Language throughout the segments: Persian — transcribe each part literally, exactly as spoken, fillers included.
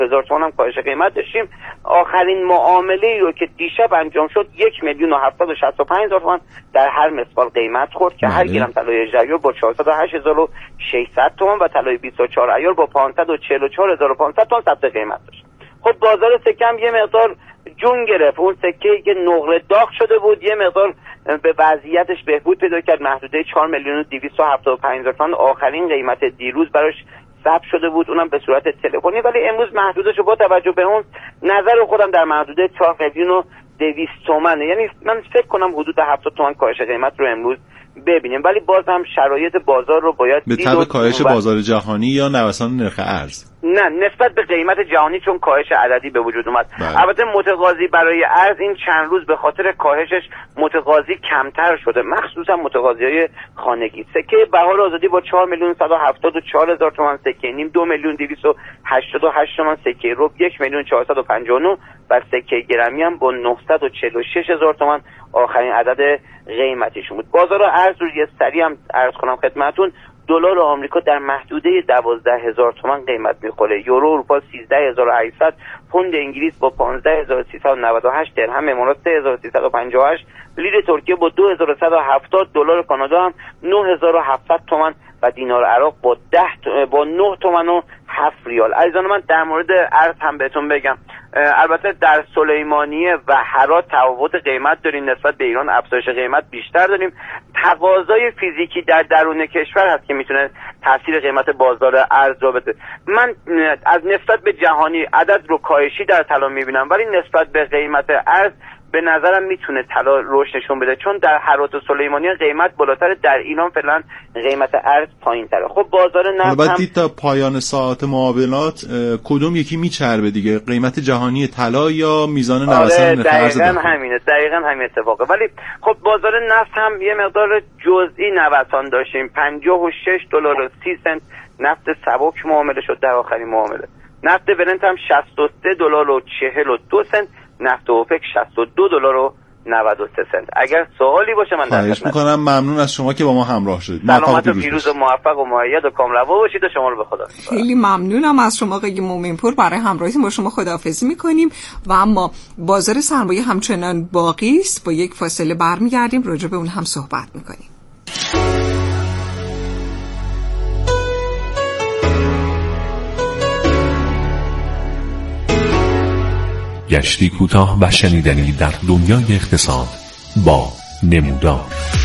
هزار تومان هم کاهش قیمت داشتیم. آخرین معامله رو که دیشب انجام شد یک میلیون و هفتصد و شصت و پنج هزار تومان در هر مسقال قیمت خورد که هر گرم طلای هجده ایار با چهارصد و هشت هزار و ششصد تومان و طلای بیست و چهار ایار با پانصد و چهل و چهار هزار و پانصد تومان ثبت قیمت داشت. خب بازار سکه هم یه مقدار جون گرفت. اون سکه‌ای که نقره داغ شده بود یه مقدار به وضعیتش بهبود پیدا کرد. محدوده چهار میلیون و دویست و هفتاد و پنج هزار تومان آخرین قیمت دیروز براش ثبت شده بود، اونم به صورت تلفنی، ولی امروز محدودش با توجه به اون نظر خودم در محدوده چهار میلیون و دویست تومانه. یعنی من فکر کنم حدود هفتاد تومان کاهش قیمت رو امروز ببینیم، ولی باز هم شرایط بازار رو باید به تبع کاهش بازار جهانی یا نوسان نرخ ارز. نه، نسبت به قیمت جهانی، چون کاهش عددی به وجود اومد. بله. البته متقاضی برای ارز این چند روز به خاطر کاهشش متقاضی کمتر شده، مخصوصا متقاضی‌های خانگی. سکه بهار آزادی با چهار میلیون صد و هفتاد و چهار هزار تومان سکه نیم، دو میلیون دویست و هشتاد و هشت تومان سکه ربع، یک میلیون چهارصد و پنجاه و نه و سکه گرمی هم با نهصد و چهل و شش هزار تومان آخرین عدد قیمتیشون بود. بازار ارز رو یه سری هم عرض کنم خدمتتون، دلار آمریکا در محدوده دوازده هزار تومان قیمت میخوره، یورو اروپا سیزده هزار و هشتصد، پوند انگلیس با پانزده هزار و سیصد و نود و هشت، درهم امارات سه هزار و سیصد و پنجاه و هشت، لیر ترکیه با دو هزار و صد و هفتاد، دلار کانادا هم نه هزار و هفتصد تومان و دینار عراق با ده با نه تومان و هفت ریال. عزیزان من در مورد ارز هم بهتون بگم، البته در سلیمانیه و هرات تفاوت قیمت داریم، نسبت به ایران افزایش قیمت بیشتر داریم. تقاضای فیزیکی در درون کشور هست که میتونه تاثیر قیمت بازار ارز رو بده. من از نسبت به جهانی عدد رو کاهشی در طلا میبینم، ولی نسبت به قیمت ارز به نظرم میتونه طلا رشد نشون بده، چون در هرات و سلیمانیه قیمت بالاتره، در ایران فعلا قیمت ارز پایین‌تره. خب بازار نفت هم دید تا پایان ساعت معاملات کدوم یکی میچربه دیگه، قیمت جهانی طلا یا میزان نوسان نرخ ارز؟ دقیقاً همینه، دقیقاً همین اتفاقه. ولی خب بازار نفت هم یه مقدار جزئی نوسان داشتیم، پنجاه و شش دلار و سی سنت نفت سبک معامله شد در آخرین معامله. نفت برنت هم شصت و سه دلار و چهل و دو سنت، نفت اوپک شصت و دو دلار و نود و سه سنت. اگر سوالی باشه من در خواهش میکنم. ممنون از شما که با ما همراه شدید. سلامت و پیروز و موفق و مؤید و کامروا باشید و شما رو به خدا می‌سپارم. خیلی ممنونم از شما آقای مومنپور، برای همراهیتون با شما خداحافظی میکنیم و اما بازار سرمایه همچنان باقی است. با یک فاصله برمیگردیم، راجع به اون هم صحبت میکنیم. گشتی کوتاه و شنیدنی در دنیای اقتصاد با نمودار.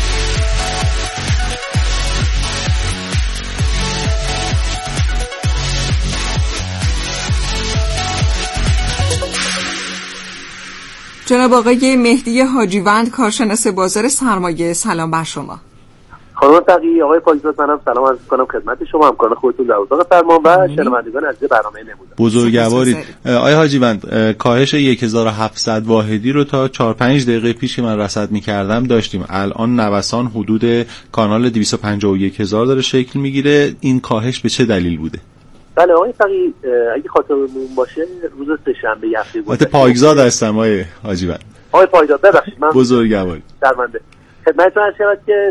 جناب آقای مهدی حاجیوند، کارشناس بازار سرمایه، سلام بر شما. خانم تقی، آقای پاکیزاد، منم سلام عرض می‌کنم خدمت شما، همکاران خودتون در اتاق فرمان و شنوندگان عزیز برنامه نمودار. بزرگوارید. آقای حاجیوند، کاهش هزار و هفتصد واحدی رو تا چهار پنج دقیقه پیش که من رصد می‌کردم داشتیم. الان نوسان حدود کانال دویست و پنجاه و یک هزار داره شکل میگیره. این کاهش به چه دلیل بوده؟ بله آقای تقی، اگه خاطرمون باشه روز سه‌شنبه هفته گذشته پاکزاد هستم آقای حاجیوند. آقای پاکزاد ببخشید، من بزرگوارید. درمنده. خدمتتون عرض شود که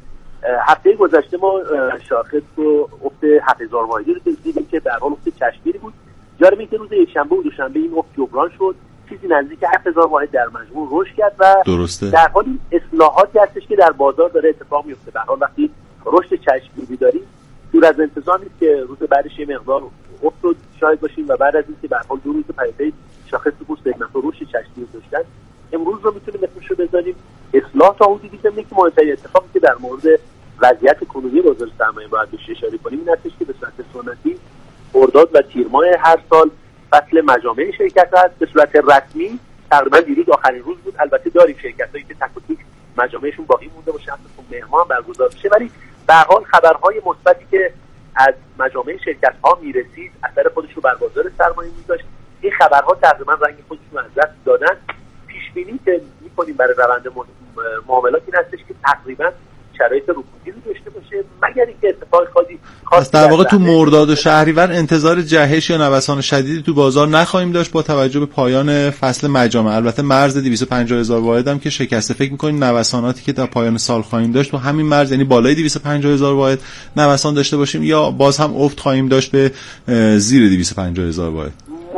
هفته گذشته ما شاخص رو افت هفت هزار واحدی رو دیدیم که در حال افت چشمگیری بود. جالبه که روز یکشنبه و دوشنبه این افت جبران شد، چیزی نزدیک هفت هزار واحد در مجموع رشد کرد و درسته. در حال اصلاحاتی هستش که در بازار داره اتفاق میفته. به هر حال وقتی رشد چشمگیری داریم دور از انتظار نیست که روز بعدش یه مقدار افت رو شاهد باشیم و بعد از اینکه به هر حال دو روز پیاپی شاخص بورس سگمنت رشد چشمگیری داشتن، امروز رو میتونیم اسمشو بذاریم اصلاح تا حدودی که یک مهمترین اتفاقی که در مورد وضعیت کنونی بازار سرمایه باید بهش اشاره کنیم این هستش که به صورت سنتی خرداد و تیر ماه هر سال فصل مجامع شرکت هست. به صورت رسمی تقریبا دیروز آخرین روز بود. البته داریم شرکتایی که تک و توک مجامعشون باقی مونده باشه، همون مهر ماه هم برگزار بشه، ولی به هر حال خبرهای مثبتی که از مجامع شرکت ها میرسید اثر خودش رو بر بازار سرمایه میذاشت. این خبرها تقریبا رنگ خودشون رو از دست دادن. پیش بینی که می‌کنیم برای روند معاملات این هستش که تقریبا شرایط رکودی رو داشته باشه، مگر اینکه اتفاق خاصی خاص در واقع تو مرداد و شهریور انتظار جهش یا نوسان شدیدی تو بازار نخواهیم داشت با توجه به پایان فصل مجامع. البته مرز دویست و پنجاه هزار واحد هم که شکسته، فکر می‌کنیم نوساناتی که تا پایان سال خواهیم داشت تو همین مرز، یعنی بالای دویست و پنجاه هزار واحد نوسان داشته باشیم یا باز هم افت خواهیم داشت به زیر دویست و پنجاه هزار واحد؟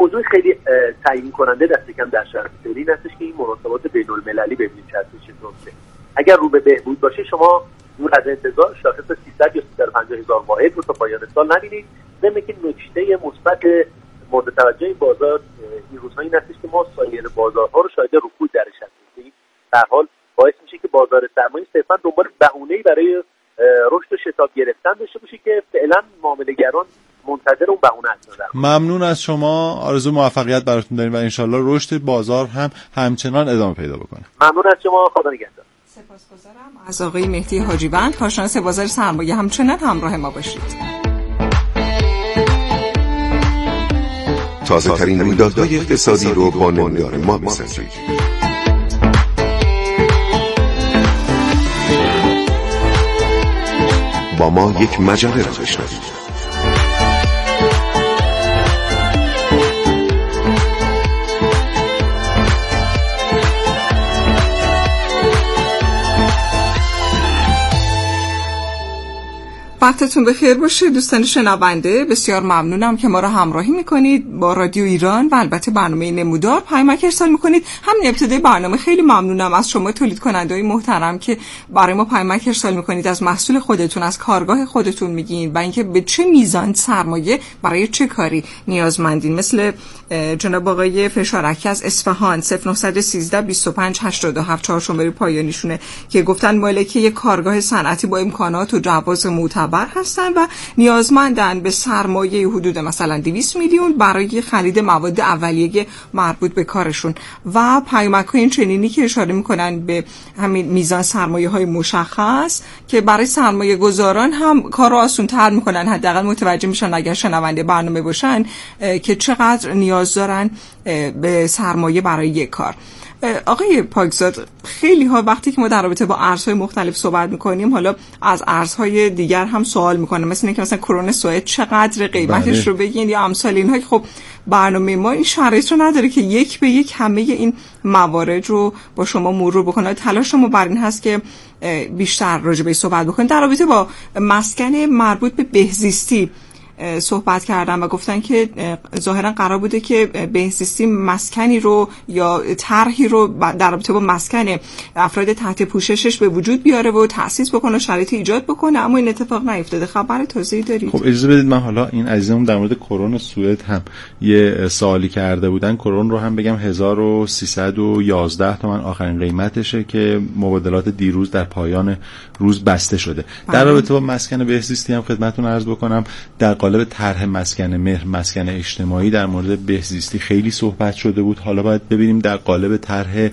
موضوع خیلی تعیین کننده دست کم در شرایط فعلی این هستش که این مناسبات بین‌المللی ببینید چه چطور میشه. اگر رو به بهبود باشه شما دور از انتظار شاخص سیصد یا سیصد و پنجاه هزار واحد رو تا پایان سال نبینید. ضمن که نکته مثبت مورد توجه بازار این روزها این هستش که ما سایر بازارها رو شاهد رکود درش هستیم. در حال باعث میشه که بازار سرمایه صرفا دنبال بهونه‌ای برای رشد و شتاب گرفتن داشته باشه که فعلا معامله‌گران منتظر اون بهونه هستن. ممنون از شما، آرزو موفقیت براتون داریم و انشالله رشد بازار هم همچنان ادامه پیدا بکنه. ممنون از شما، خدا نگهدار. سپاسگزارم از آقای مهدی حاجیوند، کارشناس بازار سرمایه. همچنان همراه ما باشید. تازه ترین رویدادهای اقتصادی رو با نمودار ما بسنجید. با ما یک مجله را بشنوید. وقتتون بخیر باشه دوستان شنونده، بسیار ممنونم که ما را همراهی میکنید با رادیو ایران و البته برنامه نمودار پیامک ارسال میکنید. همین ابتدای برنامه خیلی ممنونم از شما تولید کننده‌های محترم که برای ما پیامک ارسال میکنید، از محصول خودتون، از کارگاه خودتون میگین و اینکه به چه میزان سرمایه برای چه کاری نیازمندین. مثل جناب آقای فشارکی از اصفهان صفر نه یک سه بیست و پنج هشتاد و هفت چهار شماره پایانیشونه که گفتن مالک یک کارگاه صنعتی با امکانات و جواز معتبر هستن و نیازمندن به سرمایه حدود مثلا دویست میلیون برای خرید مواد اولیه مربوط به کارشون و پیامک‌های این چنینی که اشاره میکنن به همین میزان سرمایه‌های مشخص که برای سرمایه گذاران هم کار رو آسان‌تر میکنن، حداقل متوجه میشن اگر شنونده برنامه باشن که چقدر نیاز دارن به سرمایه برای یک کار. آقای پاکزاد، خیلی ها وقتی که ما در رابطه با ارزهای مختلف صحبت میکنیم حالا از ارزهای دیگر هم سوال میکنم، مثل اینکه مثلا کرون سوئد چقدر قیمتش رو بگین یا امثال اینها که خب برنامه ما این شرایط رو نداره که یک به یک همه این موارد رو با شما مرور بکنه. تلاش ما بر این هست که بیشتر راجع به صحبت بکنیم. در رابطه با مسکن مربوط به بهزیستی صحبت کردن و گفتن که ظاهرا قرار بوده که بهزیستی مسکنی رو یا طرحی رو در رابطه با مسکن افراد تحت پوششش به وجود بیاره و تأسیس بکنه و شرایط ایجاد بکنه، اما این اتفاق نیفتاده. خبر توضیحی دارید؟ خب اجازه بدید من حالا این عزیزمون در مورد کرون سوئد هم یه سوالی کرده بودن. کرون رو هم بگم هزار و سیصد و یازده تومان آخرین قیمتشه که مبادلات دیروز در پایان روز بسته شده. بله. در رابطه با مسکن بهزیستی هم خدمتتون عرض بکنم در قالب طرح مسکن مهر، مسکن اجتماعی در مورد بهزیستی خیلی صحبت شده بود. حالا باید ببینیم در قالب طرح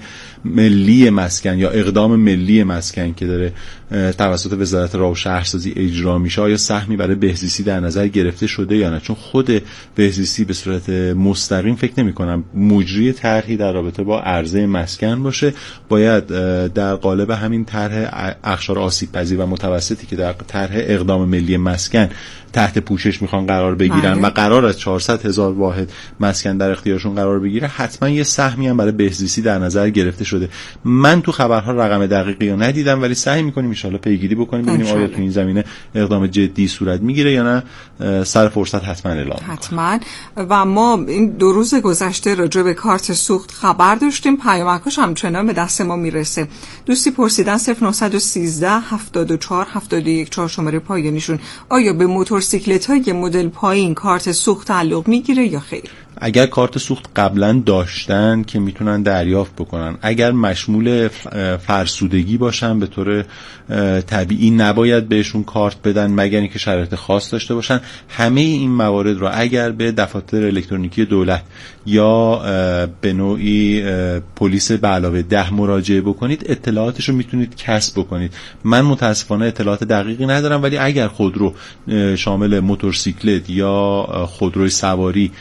ملی مسکن یا اقدام ملی مسکن که داره توسط وزارت راه و شهرسازی اجرا میشه آیا سهمی برای بهزیستی در نظر گرفته شده یا نه، چون خود بهزیستی به صورت مستقیم فکر نمی کنم مجری طرحی در رابطه با عرضه مسکن باشه. باید در قالب همین طرح اقشار آسیب پذیر و متوسطی که در طرح اقدام ملی مسکن تحت پوشش میخوان قرار بگیرن ماله. و قرار از چهارصد هزار واحد مسکن در اختیارشون قرار بگیره، حتما یه سهمی هم برای بهزیستی در نظر گرفته شده. من تو خبرها رقم دقیقی رو ندیدم ولی سعی میکنیم ان شاء الله پیگیری بکنیم ببینیم آیا تو این زمینه اقدام جدی صورت میگیره یا نه. سر فرصت حتما اعلام حتما. و ما این دو روز گذشته راجع به کارت سوخت خبر داشتیم، پیامکاش همچنان به دست ما میرسه. دوستی پرسیدن صفر نه یک سه هفتاد و چهار هفتاد و یک چهار شماره پایانیشون آیا به موتورسیکلت‌های مدل پایین کارت سوخت تعلق میگیره یا خیر؟ اگر کارت سوخت قبلا داشتن که میتونن دریافت بکنن. اگر مشمول فرسودگی باشن به طور طبیعی نباید بهشون کارت بدن مگر اینکه شرایط خاص داشته باشن. همه این موارد رو اگر به دفاتر الکترونیکی دولت یا به نوعی پلیس به علاوه ده مراجعه بکنید اطلاعاتش رو میتونید کسب بکنید. من متاسفانه اطلاعات دقیقی ندارم ولی اگر خودرو شامل موتورسیکلت یا خودروی سواری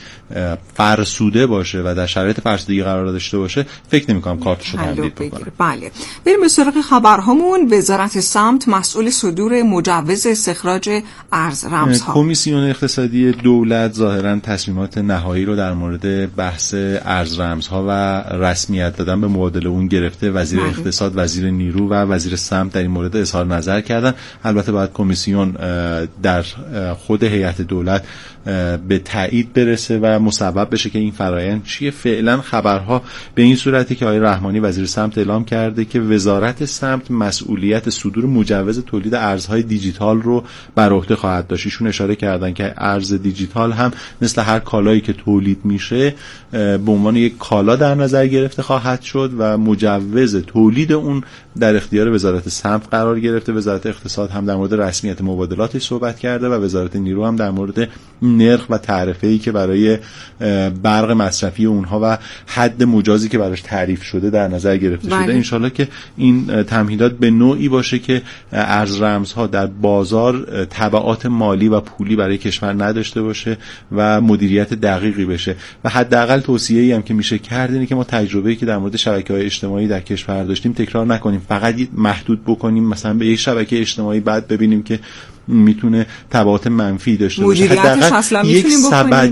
فرسوده باشه و در شرایط فرسودگی قرار داشته باشه فکر نمی‌کنم کارتشو تمدید بکنه. بله. بریم به سراغ خبرهامون. وزارت سمت مسئول صدور مجوز استخراج ارز رمزها. کمیسیون اقتصادی دولت ظاهراً تصمیمات نهایی رو در مورد بحث ارز رمزها و رسمیت دادن به مبادله اون گرفته. وزیر بله. اقتصاد، وزیر نیرو و وزیر سمت در این مورد اظهار نظر کردن. البته باید کمیسیون در خود هیئت دولت به تایید برسه و و مسبب بشه که این فرآیند چیه. فعلا خبرها به این صورتی که آقای رحمانی وزیر سمت اعلام کرده که وزارت سمت مسئولیت صدور مجوز تولید ارزهای دیجیتال رو بر عهده خواهد داشت. ایشون اشاره کردن که ارز دیجیتال هم مثل هر کالایی که تولید میشه به عنوان یک کالا در نظر گرفته خواهد شد و مجوز تولید اون در اختیار وزارت سمت قرار گرفته. وزارت اقتصاد هم در مورد رسمیت مبادلاتش صحبت کرده و وزارت نیرو هم در مورد نرخ و تعرفه‌ای که برای برق مصرفی اونها و حد مجازی که براش تعریف شده در نظر گرفته شده. انشالله که این تمهیدات به نوعی باشه که ارز رمزها در بازار تبعات مالی و پولی برای کشور نداشته باشه و مدیریت دقیقی بشه. و حداقل توصیه‌ای هم که میشه کرد اینه که ما تجربه‌ای که در مورد شبکه‌های اجتماعی در کشور داشتیم تکرار نکنیم، فقط محدود بکنیم مثلا به یک شبکه اجتماعی، بعد ببینیم که میتونه تبعات منفی داشته باشه. حداقل یک سبد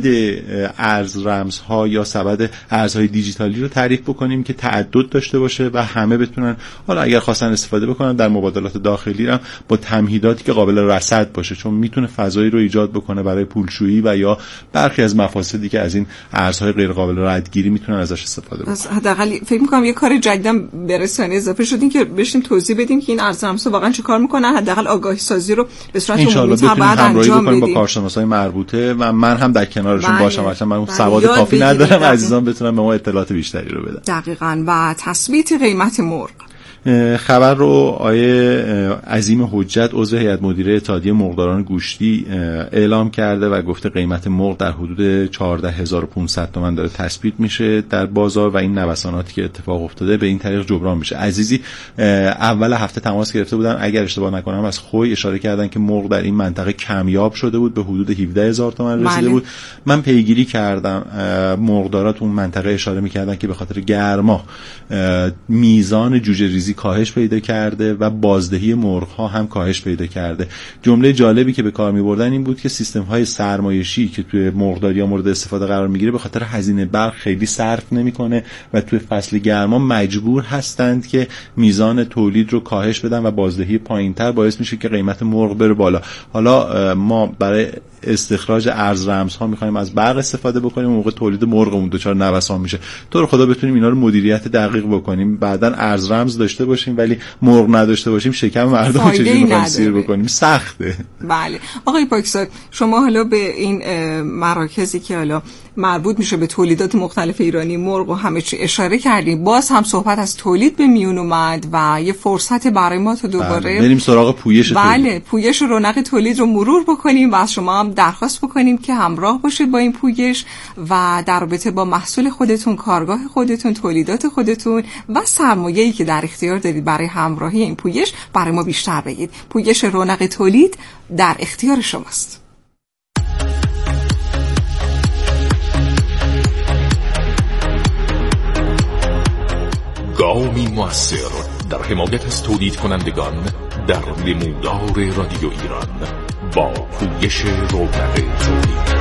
ارز رمزها یا سبد ارزهای دیجیتالی رو تعریف بکنیم که تعدد داشته باشه و همه بتونن حالا اگر خواستن استفاده بکنن در مبادلات داخلی هم با تمهیداتی که قابل رصد باشه، چون میتونه فضایی رو ایجاد بکنه برای پولشویی و یا برخی از مفاسدی که از این ارزهای غیر قابل ردگیری میتونن ازش استفاده بکنن. حداقل فکر می‌کنم یه کار جدیدم به رسانه اضافه شدین که بشیم توضیح بدیم که این ارز رمزها واقعا چه کار میکنن، حداقل آگاهی سازی رو انشالله بتونیم همراهی بکنیم با کارشناسای مربوطه و من هم در کنارشون باشم، چون من اون سواد کافی ندارم، عزیزان بتونن به ما اطلاعات بیشتری رو بدن. دقیقاً. و تثبیت قیمت مرغ، خبر رو آیه عظیم حجت عضو هیئت مدیره اتحادیه مرغداران گوشتی اعلام کرده و گفته قیمت مرغ در حدود چهارده هزار و پانصد تومان داره تثبیت میشه در بازار و این نوساناتی که اتفاق افتاده به این طریق جبران میشه. عزیزی اول هفته تماس گرفته بودن، اگر اشتباه نکنم از خوی اشاره کردن که مرغ در این منطقه کمیاب شده بود، به حدود هفده هزار تومان رسیده بود. من پیگیری کردم، مرغدارا تو اون منطقه اشاره میکردن که به خاطر گرما میزان جوجه ریزی کاهش پیدا کرده و بازدهی مرغ ها هم کاهش پیدا کرده. جمله جالبی که به کار می‌بردن این بود که سیستم های سرمایه‌شی که توی مرغداری مورد استفاده قرار میگیره به خاطر هزینه برق خیلی صرف نمیکنه و توی فصل گرما مجبور هستند که میزان تولید رو کاهش بدن و بازدهی پایینتر باعث میشه که قیمت مرغ بره بالا. حالا ما برای استخراج ارز رمزها می‌خوایم از برق استفاده بکنیم، موقع تولید مرغمون دچار نوسان میشه. تو رو خدا بتونیم اینا رو مدیریت دقیق بکنیم، بعداً ارز رمز داشته باشیم ولی مرغ نداشته باشیم، شکم مردم رو چجوری می‌خوایم سیر بکنیم؟ سخته. بله. آقای پاکزاد، شما حالا به این مراکزی که حالا مربوط میشه به تولیدات مختلف ایرانی مرغ و همه چی اشاره کردیم، باز هم صحبت از تولید به میون اومد و یه فرصت برای ما تا دوباره بریم سراغ پویش تولید. بله، پویش رونق تولید رو مرور بکنیم و از شما هم درخواست بکنیم که همراه باشید با این پویش و در رابطه با محصول خودتون، کارگاه خودتون، تولیدات خودتون و سرمایه‌ای که در اختیار دارید برای همراهی این پویش برای ما بیشتر بگید. پویش رونق تولید در اختیار شماست. گامی مؤثر در حمایت از تولید کنندگان در نمودار رادیو ایران با پویش رونق تولید.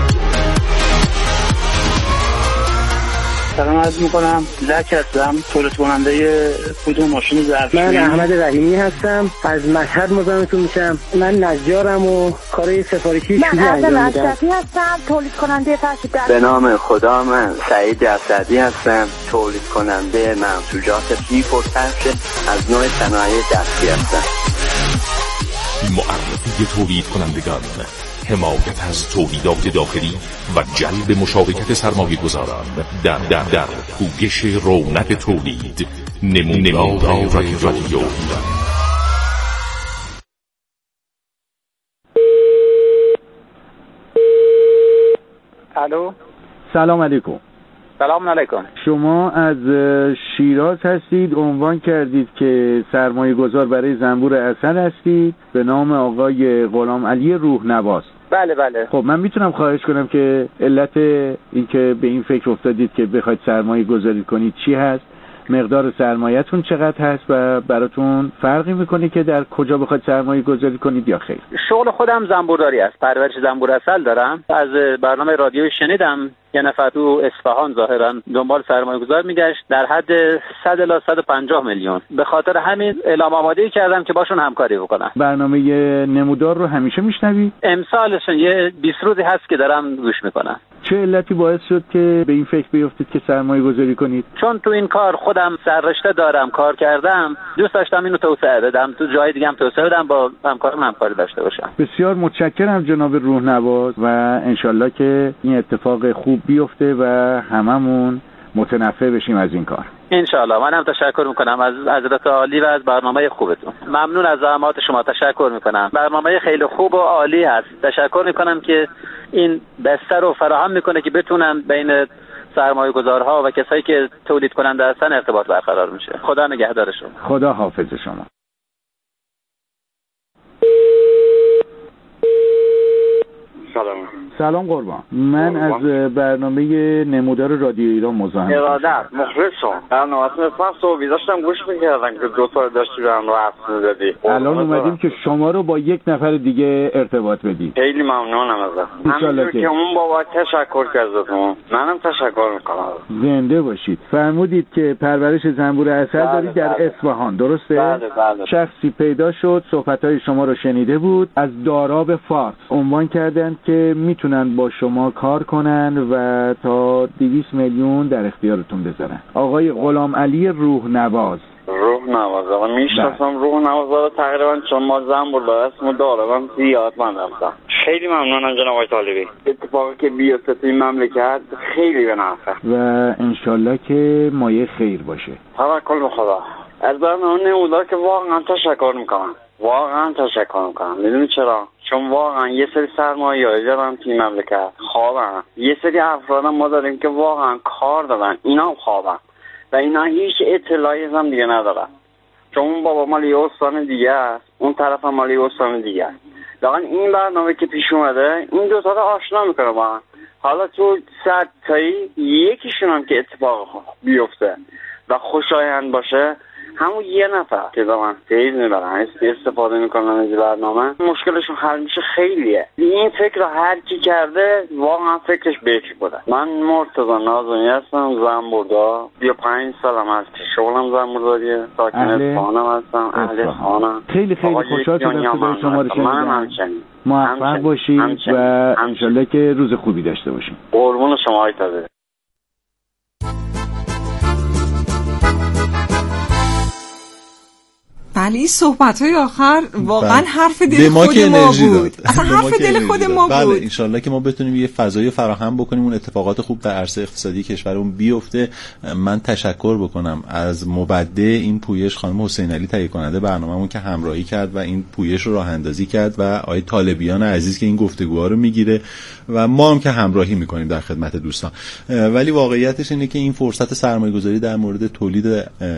سلام عرض میکنم، لک هستم، تولید کننده کدوم ماشین ظرفشویی. من احمد رحیمی هستم، از مشهد مزاحمتون میشم. من نجارم و کارهای سفارشی شویی انجام میدم. من اشرفی هستم، تولید کننده فرش. به نام خدا، من سعید اسدی هستم، تولید کننده منسوجات لیف و فرش از نوع صنایع دستی هستم. معرفی تولید کنندگان، حمایت از تولیدات داخلی و جلب مشارکت سرمایه گذاران در در در پویش رونق تولید. نمودار رادیو ایران. الو، سلام علیکم. سلام علیکم. شما از شیراز هستید، عنوان کردید که سرمایه گذار برای زنبور عسل هستید، به نام آقای غلام علی روحنواس. بله بله. خب من میتونم خواهش کنم که علت این که به این فکر افتادید که بخواید سرمایه گذاری کنید چی هست؟ مقدار سرمایه‌تون چقدر هست و براتون فرقی میکنه که در کجا بخواید سرمایه گذاری کنید یا خیر؟ شغل خودم زنبورداری است، پرورش زنبور عسل دارم. از برنامه رادیویی شنیدم یه نفر تو اصفهان ظاهرا دنبال سرمایه گذار میگشت در حد صد الی صد و پنجاه میلیون. به خاطر همین اعلام آمادگی کردم که باشون همکاری بکنم. برنامه نمودار رو همیشه میشنوی؟ امسالشون یه بیست روزی هست که دارم گوش میکنم. چه علتی باعث شد که به این فکر بیفتید که سرمایه گذاری کنید؟ چون تو این کار خودم سررشته دارم، کار کردم، دوست داشتم اینو توسعه بدم، تو جای دیگه هم توسعه بدم، با همکارم همکاری داشته باشم. بسیار متشکرم جناب روحنواز و انشالله که این اتفاق خوب بیفته و هممون متنفع بشیم از این کار. انشالله. من هم تشکر میکنم از حضرت عالی و از برنامه خوبتون. ممنون از زحمات شما، تشکر میکنم. برنامه خیلی خوب و عالی هست. تشکر میکنم که این بستر رو فراهم میکنه که بتونن بین سرمایه گذارها و کسایی که تولید کننده هستن ارتباط برقرار میشه. خدا نگهدار شما. خدا حافظ شما. سلام. سلام قربان. من از برنامه نمودار رادیو ایران مزاحم. ارادت مخلصم. برنامه‌تون اصلا صبحی داشتم گوش می‌کردم که دو تا داشتی به هم حرف می‌زدی. الان اومدیم که شما رو با یک نفر دیگه ارتباط بدیم. خیلی ممنونم ازت. همونطور که اون بابا تشکر کردم. منم تشکر می‌کنم. زنده باشید. فرمودید که پرورش زنبور عسل دارید در اصفهان، درسته؟ بله بله. شخصی پیدا شد، صحبت‌های شما رو شنیده بود، از داراب فارس عنوان کردند که میتونن با شما کار کنن و تا دویست میلیون در اختیارتون بذارن. آقای غلام علی روحنواز. روحنواز آقا میشناسم روحنواز رو تقریبا، چون ما زنبور با اسم دارم زیاد من رفتم. خیلی ممنونم جناب آقای طالبی. اتفاقی که بیفته توی مملکت خیلی به نفع و انشالله که مایه خیر باشه. توکل به خدا. از برنامه نمودار که واقعا تشکر میکنم. واقعا تشکر میکنم. میدونی چرا؟ چون واقعا یه سری سرمایه‌ای دارن توی مملکت خوابن. یه سری افراد ما داریم که واقعا کار دارن، اینا هم خوابن و اینا هیچ اطلاعی هم دیگه ندارن. چون اون بابا مال یه استان دیگه است، اون طرف هم مال یه استان دیگه است. واقعا این برنامه که پیش اومده این دو تا رو آشنا میکنه با هم. حالا تو صد تایی یکیشون هم که اتفاق بیفته و خوشایند باشه، همون یه نفر که زمان تیز میبرن استفاده میکنن از برنامه، مشکلشون حل میشه. خیلیه. این فکر رو هر کی کرده واقعا فکرش بکر بوده. من مرتضی نازمی هستم، زنبوردا. سی و پنج سالم هست که شغلم زنبورداریه. ساکن اصفهانم هستم. اهل اصفهانم. خیلی خیلی خوشحال شدم صدای شما رو شنیدم. موفق باشید و انشالله که روز خوبی داشته باشید. قربون شما های تازه. بله، صحبت‌های آخر واقعا حرف دل خود ما بود. اصلا حرف دل خود ما بله. بود. انشالله که ما بتونیم یه فضایی فراهم بکنیم، اون اتفاقات خوب در عرصه اقتصادی کشورمون بیفته. من تشکر بکنم از مبدع این پویش خانم حسین علی، تهیه کننده برنامه‌مون، که همراهی کرد و این پویش رو راه اندازی کرد، و آقای طالبیان عزیز که این گفتگوها رو میگیره و ما هم که همراهی میکنیم در خدمت دوستان. ولی واقعیتش اینه که این فرصت سرمایه‌گذاری در مورد تولید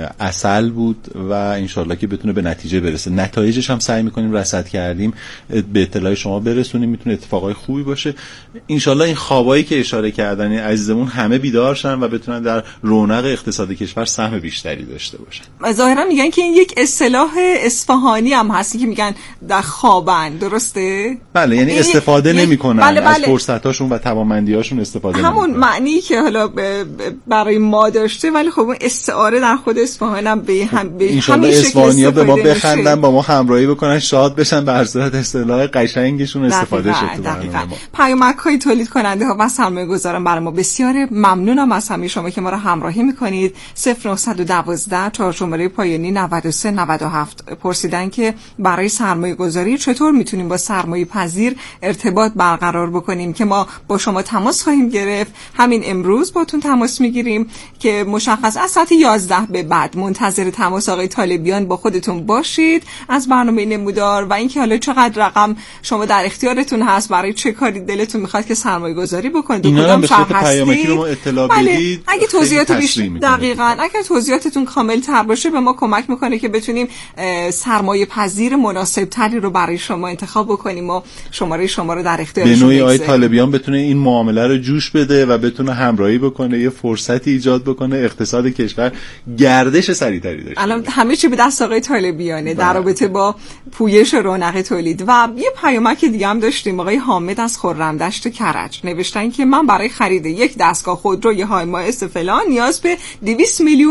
عسل بود و انشالله که بتونه به نتیجه برسه. نتایجش هم سعی میکنیم رصد کردیم به اطلاع شما برسونیم، میتونه اتفاقای خوبی باشه. انشالله این خوابایی که اشاره کردن عزیزمون همه بیدار شن و بتونن در رونق اقتصاد کشور سهم بیشتری داشته باشن. ظاهرا میگن که این یک اصطلاح اصفهانی هم هستی که میگن در خوابن، درسته؟ بله، یعنی استفاده نمیکنن بله بله. از فرصتاشون و توانمندیاشون استفاده نمیکنن. همون معنی که حالا برای ما داشته، ولی خب اون استعاره در خود اصفهان هم به هم به همین شکل به ما بخندن، با ما همراهی بکنن، شاد بشن، به هر صورت اصطلاح قشنگشون استفاده شه. دقیقاً. پیامک‌های تولید کننده ها و سرمایه‌گذاران برای ما بسیار ممنونم از همه شما که ما را همراهی می‌کنید. صفر نه یک دو چهار شماره پایانی نود و سه نود و هفت پرسیدن که برای سرمایه‌گذاری چطور میتونیم با سرمایه‌پذیر ارتباط برقرار بکنیم که ما با شما تماس خواهیم گرفت. همین امروز باتون تماس می‌گیریم که مشخص از ساعت یازده به بعد منتظر تماس آقای طالبیان با خودتون باشید از برنامه نمودار، و اینکه حالا چقدر رقم شما در اختیارتون هست، برای چه کاری دلتون میخواد که سرمایه گذاری بکنید و کدام شهر هستید. ما اطلاع بله. بدید. اگه توضیحات بیشتر دقیقاً اگه توضیحاتتون کامل تر باشه به ما کمک میکنه که بتونیم سرمایه پذیر مناسب تری رو برای شما انتخاب بکنیم و شماره شما رو در اختیار شما بگذاریم. به نوعی آقای طالبیان بتونه این معامله رو جوش بده و بتونه همراهی بکنه، یه فرصتی ایجاد بکنه، اقتصاد کشور گردش سریعتری داشته. الان همه چی به دست آقای طالبیانه در رابطه با پویش رونق تولید. و یه پیامک دیگه هم داشتیم. آقای حامد از خرمدشت کرج نوشتن که من برای خرید یک دستگاه خودروی هایمایس فلان نیاز به دویست میلیون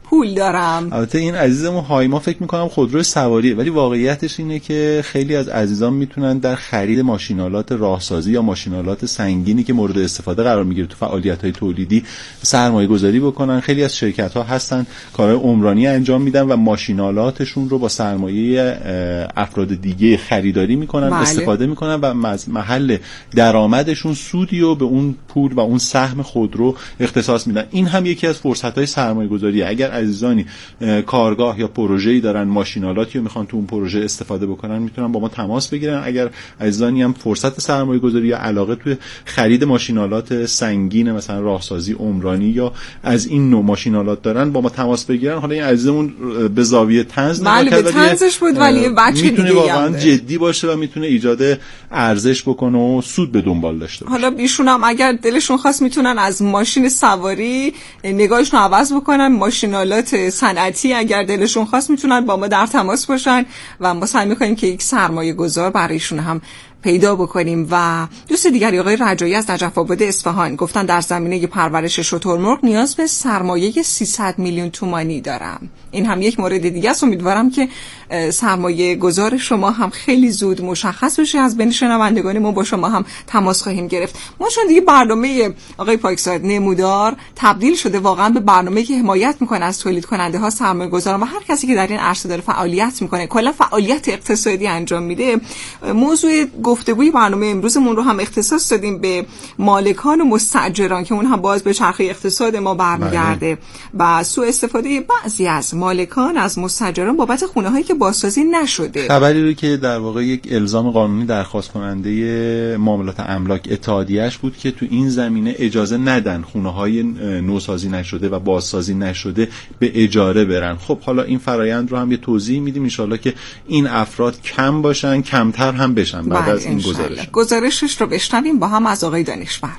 پول دارم. البته این عزیزمون هایما فکر میکنم خودرو سواریه، ولی واقعیتش اینه که خیلی از عزیزان میتونن در خرید ماشینالات راهسازی یا ماشینالات سنگینی که مورد استفاده قرار میگیره تو فعالیت‌های تولیدی سرمایه گذاری بکنن. خیلی از شرکت‌ها هستن کارهای عمرانی انجام میدن و ماشینالاتشون رو با سرمایه افراد دیگه خریداری میکنن، بله. استفاده میکنن و از محل درآمدشون سودی رو به اون پول و اون سهم خودرو اختصاص میدن. این هم یکی از فرصت‌های سرمایه گذاریه. اگر عزیزانی کارگاه یا پروژه‌ای دارن ماشینالاتی رو میخوان تو اون پروژه استفاده بکنن میتونن با ما تماس بگیرن. اگر عزیزانی هم فرصت سرمایه گذاری یا علاقه توی خرید ماشینالات سنگین مثلا راهسازی عمرانی یا از این نوع ماشینالات دارن با ما تماس بگیرن. حالا این عزیزمون به زاویه طنز نگاه کرد، ولی طنزش بود، ولی بچه میتونه واقعا جدی باشه و میتونه ایجاد ارزش بکنه و سود به دنبال داشته باشه. حالا ایشون هم اگر دلشون خواست میتونن از ماشین سواری نگاهشون عوض بکنن، ماشینالات صنعتی اگر دلشون خواست میتونن با ما در تماس باشن و ما سعی میکنیم که یک سرمایه گذار برایشون هم پیدا بکنیم. و دوست دیگری آقای رجایی از نجف آباد اصفهان گفتن در زمینه پرورش شترمرغ نیاز به سرمایه سیصد میلیون تومانی دارم. این هم یک مورد دیگه است. امیدوارم که سرمایه گذار شما هم خیلی زود مشخص بشه. از بین شنوندگان ما با شما هم تماس خواهیم گرفت. ما چون دیگه برنامه آقای پاکزاد نمودار تبدیل شده واقعا به برنامه‌ای که حمایت میکنه از تولید کننده ها، سرمایه گذاران و هر کسی که در این عرصه داره فعالیت میکنه، کلا فعالیت اقتصادی انجام میده. موضوع گفتگوی برنامه امروزمون رو هم اختصاص دادیم به مالکان و مستاجران که اون هم باز به چرخه اقتصاد ما برمیگرده و سوء استفاده بعضی از مالکان از مستاجران بابت خونه‌هایی که بازسازی نشده. خبری رو که در واقع یک الزام قانونی درخواست کننده معاملات املاک اتحادیه‌اش بود که تو این زمینه اجازه ندن خونه‌های نوسازی نشده و بازسازی نشده به اجاره برن. خب حالا این فرایند رو هم یه توضیح میدیم ان شاءالله که این افراد کم باشن، کمتر هم بشن بعد از این گزارش. گزارشش رو بشنویم با هم از آقای دانشور.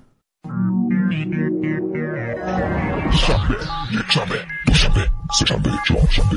شنبه، یک شنبه، دو شنبه، سه شنبه، چهار شنبه.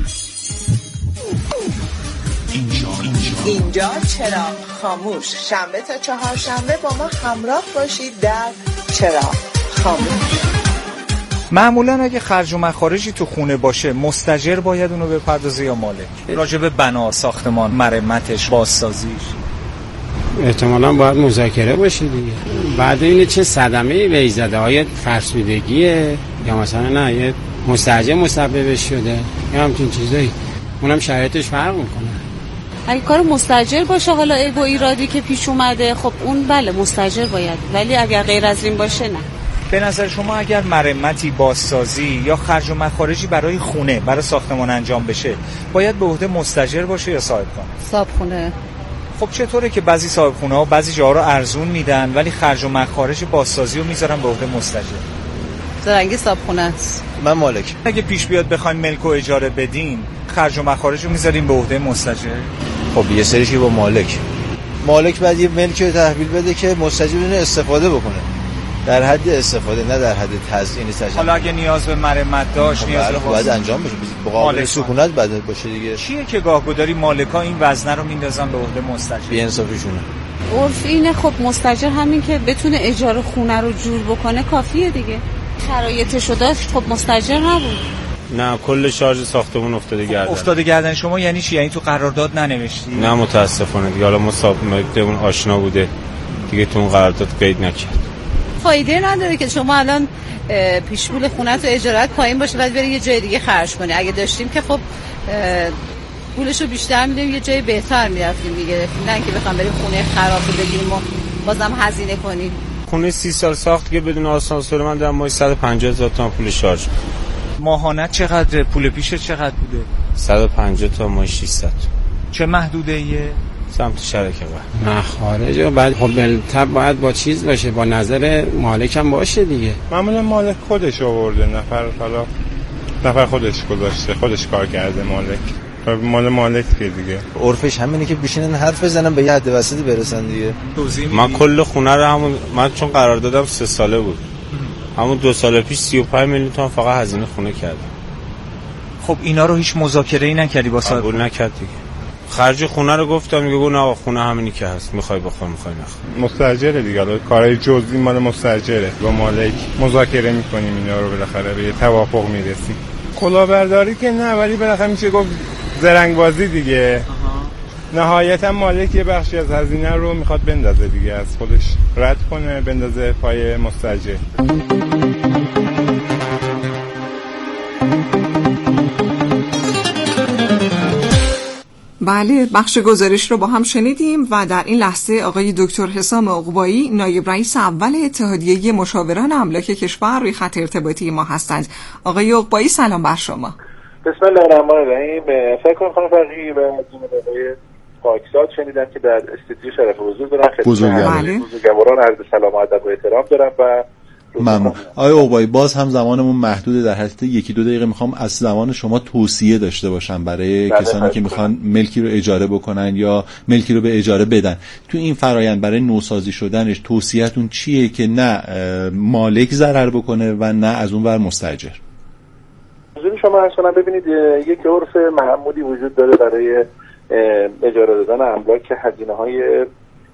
اینجا اینجا اینجا چرا خاموش، شنبه تا چهار شنبه با ما همراه باشید در چرا خاموش. معمولا اگه خرج و مخارجی تو خونه باشه مستاجر باید اونو بپردازه یا مالک؟ راجع به بنا، ساختمان، مرمتش، بازسازیش احتمالاً باید مذاکره باشه دیگه. بعد این چه صدمه‌ای به زده، آیا فرسودگیه یا مثلا نه یه مستاجر مسببش شده یا همچین چیزایی، اونم شرایطش فرق میکنه. اگه کار مستاجر باشه، حالا عیب و ایرادی که پیش اومده، خب اون بله مستاجر باید، ولی اگر غیر از این باشه نه. به نظر شما اگر مرمتی، بازسازی یا خرج و مخارجی برای خونه، برای ساختمان انجام بشه، باید به عهده مستاجر باشه یا صاحب خونه؟ صاحب خونه. خب چطوره که بعضی صاحب خونه ها بعضی جاها رو ارزون میدن ولی خرج و مخارج بازسازی رو میذارن به عهده مستاجر؟ زرنگی صاحب خونه است. من مالک. اگه پیش بیاد بخواین ملک و اجاره بدین، خرج و مخارج رو میذارین به عهده مستاجر؟ خب یه سریش که با مالک مالک بعد یه ملک رو تحویل بده که مستاجر بتونه استفاده بکنه در حد استفاده، نه در حد تزیین تجمع. حالا اگه نیاز به مرمت داشت، نیاز به باید انجام بشه، مقابل سکونت باید باشه دیگه. چیه که گاهگداری مالکا این وزنه رو میندازن به عهده مستاجر؟ بی انصافیشونه. عرف اینه خب مستاجر همین که بتونه اجاره خونه رو جور بکنه کافیه دیگه. شرایطشو داشت، خب مستاجر نبود. نه کل شارژ ساختمون افتاده گردن. افتاده گردن شما یعنی چی؟ یعنی تو قرارداد ننوشتی؟ نه متاسفانه دیگه، حالا مصاحبمون آشنا بوده دیگه، تو اون قرارداد قید نکرد. فایده نداره که شما الان پیشمول خونه تو اجارت پایین باشه بعد بری یه جای دیگه خرج کنی. اگه داشتیم که خب پولشو بیشتر میدیم یه جای بهتر میرفتیم دیگه، نه که بخوام بریم خونه خراب بگیریم و بازم هزینه کنیم. خونه سی سال ساخت که بدون آسانسور من در ماه صد و پنجاه هزار تومان پول شارژ. ماهانه چقدر؟ پول پیش چقدر بوده؟ صد و پنجاه تا ماه ششصد. چه محدوده ایه؟ سمت شرکه با نه خارج و بعد خب بلتر باید با چیز باشه، با نظر مالک هم باشه دیگه. معمولا مالک خودش آورده، نفر حالا نفر خودش گذاشته، خودش کار کرده مالک. مال مالک که دیگه عرفش همینه که بشینن حرف بزنن به یه حد وسطی برسن دیگه. من کل خونه رو همون من چون قرار دادم سه ساله بود، همون دو سال پیش سی و پنج میلیون تومان فقط هزینه خونه کردم. خب اینا رو هیچ مذاکره‌ای نکردی با صاحب؟ قبول نکرد دیگه. خرج خونه رو گفتم میگه گفت نه خونه همینی که هست، میخوای بخور میخوای نخور. مستاجره دیگه، حالا کارهای جزئی مال مستاجره، با مالک مذاکره میکنیم اینا رو بالاخره به توافق میرسیم. کلاهبرداری که نه، ولی بالاخره میشه گفت زرنگ‌بازی دیگه. نهایتا مالک یه بخشی از هزینه رو میخواد بندازه دیگه، از خودش رد کنه بندازه پای مستاجر. بله، بخش گزارش رو با هم شنیدیم و در این لحظه آقای دکتر حسام عقبایی نایب رئیس اول اتحادیه مشاوران املاک کشور روی خط ارتباطی ما هستند. آقای عقبایی سلام بر شما. بسم الله الرحمن الرحیم. فکر کنم خانم فرقی و جناب پاکزاد شنیدن که در استودیو شرف حضور دارن، بزرگواران عرض سلام و ادب و احترام دارم و ممنون. آقای عقبایی باز هم زمانمون محدوده، در حد یکی دو دقیقه میخوام از زمان شما توصیه داشته باشم برای کسانی که میخوان ملکی رو اجاره بکنن یا ملکی رو به اجاره بدن. تو این فرایند برای نوسازی شدنش توصیه‌تون چیه که نه مالک ضرر بکنه و نه از اون ور مستاجر؟ حضور شما اصلا ببینید یک عرف معمولی وجود داره برای اجاره دادن املاک که هزینه‌های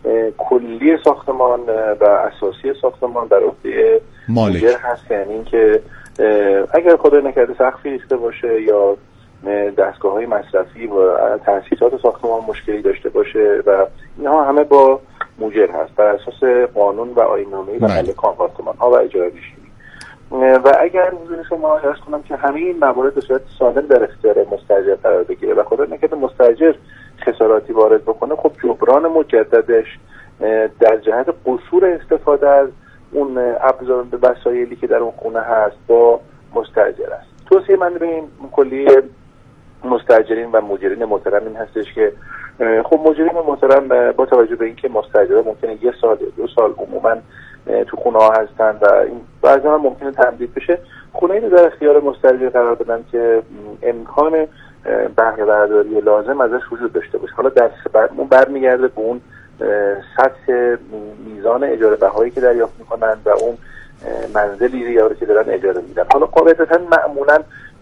کلی ساختمان و اساسی ساختمان در عهده مالک هست. یعنی اینکه اگر خدای نکرده سقفی ریخته باشه یا دستگاه‌های مصرفی و تأسیسات ساختمان مشکلی داشته باشه و اینها همه با موجر هست بر اساس قانون و آیین‌نامه‌ای و مالکان ساختمان‌ها و اجاره پیشگیری. و اگر حضور شما عرض کنم که همه این موارد به صورت سالم در اختیار مستاجر قرار بگیره و خدای نکرده مستاجر خساراتی وارد بکنه، خب جبران مجددش در جهت قصور استفاده از اون ابزار و وسایلی که در اون خونه هست با مستاجر است. توصیه من به این کلی مستاجرین و مجرین محترم این هستش که خب مجرین محترم با توجه به اینکه مستاجرها ممکنه یه سال دو سال عموما تو خونه ها هستن و این بعضا ممکنه تمدید بشه، خونه ای رو در اختیار مستاجر قرار بدن که امکان بهره برداری لازم ازش وجود داشته باشه. حالا در اون برمیگرده به اون سطح میزان اجاره بهایی که دریافت میکنن و اون منزلی یا که دارن اجاره میدن. حالا قاعدتا معمولا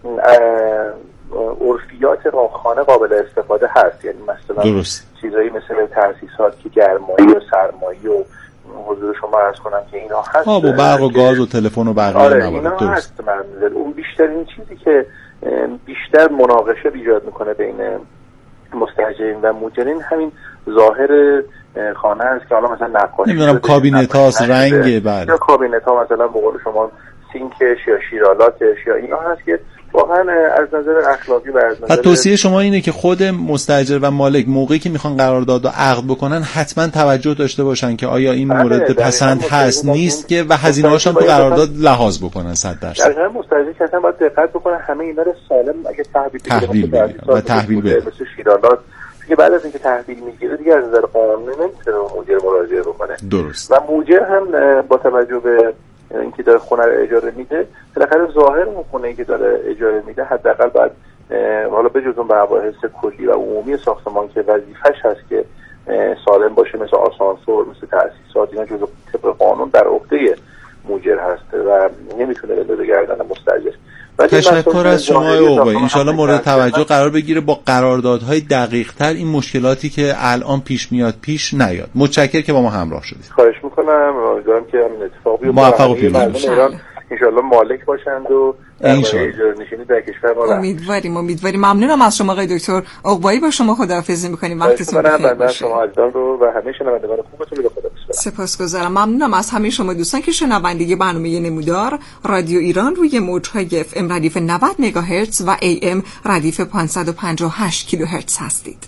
عرفیات راهخانه قابل استفاده هست، یعنی مثلا درست. چیزایی مثل تأسیسات که گرمایی و سرمایی و حضور شما عرض کنم که اینا هست، آب و برق و گاز و تلفن و بقیه آره اینا هست منزل. اون بیشترین چیزی که بیشتر مناقشه ایجاد میکنه بین مستاجرین و مجرین همین ظاهر خانه است که حالا مثلا نقاشی نمیدونم کابینت هاست، رنگ بعد یا کابینت ها مثلا به قول شما سینکش یا شیرالاتش یا اینا هست که واقعا از نظر اخلاقی و از نظر توصیه شما اینه که خود مستاجر و مالک موقعی که میخوان قرارداد و عقد بکنن حتما توجه داشته باشن که آیا این مورد پسند هست نیست که و هزینه‌هاش هم تو قرارداد لحاظ بکنن صد درصد. در مستاجر که اصلا باید دقت بکنه همه اینا رو سالم اگه تحویل بده و تحویل بده مثل شیرالات که بعد از اینکه تحویل میگیره دیگه از نظر قانونی نمیتونه مدیر مراجعه بکنه. درست. و مدیر هم با توجه به اینکه داره خونه رو اجاره میده، بالاخره ظاهر اون خونه‌ای که داره اجاره میده حداقل باید حالا به جز اون مباحث کلی و عمومی ساختمان که وظیفه‌اش هست که سالم باشه، مثل آسانسور، مثل تأسیسات، اینا جزء طبق قانون در عهده مجیر هست و نمیتونه بندازه گردن مستاجر. تشکر از شما عقبایی. انشالله مورد توجه قرار بگیره، با قراردادهای دقیق تر این مشکلاتی که الان پیش میاد پیش نیاد. متشکرم که با ما همراه شدید. خواهش میکنم، امیدوارم که همین اتفاق بیفته، موفق و پیروز باشید. انشالله مالک باشند و اجاره نشینی در کشور ما. امیدواریم امیدواریم. ممنونم از شما آقای دکتر عقبایی. با شما خداحافظی میکنیم. وقتتون بخیر باشه. شما عزیزان رو و همه شنوندگان خوبتون رو خدا بسپارم. سپاسگزارم. ممنونم از همه شما دوستان که شنونده برنامه نمودار رادیو ایران روی موج‌های اف ام ردیف نود مگاهرتز و ای ام ردیف پانصد و پنجاه و هشت کیلوهرتز هستید.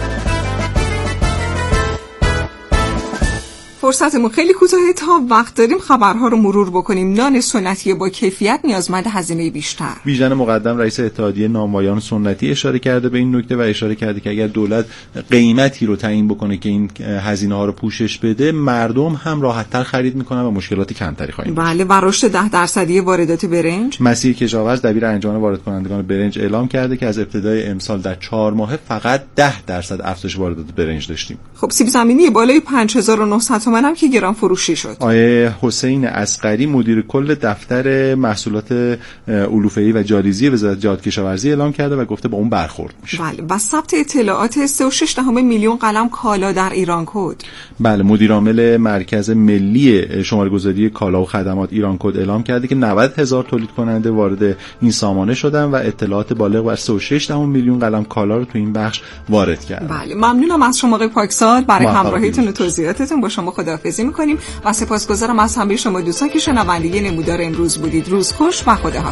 فرصتمون خیلی کوتاهه، تا وقت داریم خبرها رو مرور بکنیم. نان سنتی با کیفیت نیازمند هزینه بیشتر. بیژن مقدم رئیس اتحادیه نانوایان سنتی اشاره کرده به این نکته و اشاره کرده که اگر دولت قیمتی رو تعیین بکنه که این هزینه ها رو پوشش بده، مردم هم راحت‌تر خرید میکنن و مشکلات کمتری خواهیم داشت. بله، و رشد ده درصدی واردات برنج. مسیر کشاورز دبیر انجمن وارد کنندگان برنج اعلام کرده که از ابتدای امسال در چهار ماه فقط ده درصد افزایش واردات برنج داشتیم. خب سیب زمینی بالای پنج هزار و نهصد تومان هم که گران فروشی شد. آیه حسین اصغری مدیر کل دفتر محصولات علوفه‌ای و جالیزی وزارت جهاد کشاورزی اعلام کرده و گفته با اون برخورد میشه. بله. و ثبت اطلاعات سه و شش دهم میلیون قلم کالا در ایران کد. بله. مدیر عامل مرکز ملی شماره‌گذاری کالا و خدمات ایران کد اعلام کرده که نود هزار تولید کننده وارد این سامانه شدن و اطلاعات بالغ بر سه و شش دهم میلیون قلم کالا رو تو این بخش وارد کردن. بله. ممنونم از شما آقای پاکسال برای همراهیتون و توضیحاتتون. با شما خداحافظی می‌کنیم و سپاسگزارم از همه شما دوستان که شنونده نمودار امروز بودید. روز خوش و خدا